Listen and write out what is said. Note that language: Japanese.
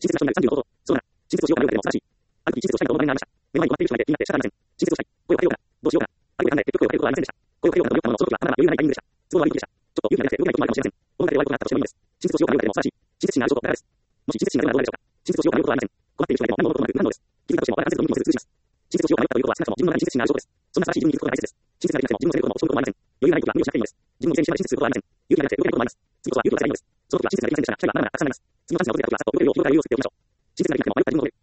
親切な人になる36号。そうだな。親切をしようかな。両手でも素晴らしい。ある時、親切をしたいがどうも話題になりました。目の前に困っている人がいて気になって仕方ありません。親切をしたい。声をかけようかな。どうしようかな。あるいは考えて、結局声をかけることはありませんでした。声をかけようかなと迷ったものの、その時はまだまだ余裕がないタイミングでした。都合が悪い時でした。ちょっと勇気がなくて動けないこともあるかもしれません。この中で悪いことがあったとしてもいいです。親切をしようかな。両手でも素晴らしい。親切心のある証拠は誰です。もし親切心がないのはどうなるでしょうか。親切をしようかな。両方はありません。困っている人がいても何のこともなく何のです。気づいたとしても我々は安全と無理もせず通します。親切をしようか迷ったということは少なくとも自分の中に親切心がある証拠です。そんな正しい自分に気づくことが大切です。親切ができなくても自分のせいることも落ち込むこともありません。余裕がない時は無理をしなくていいのです。自分を犠牲にしてまで親切することはありません。勇気がなくて動けないこともあります。次こそは勇気を出せばいいのです。その時は親切ができませんでしたが、機会がまだまだたくさんあります。次のチャンスを作ってやってくださいと、より良い未来を作っておきましょう。親切ができなくても迷った自分を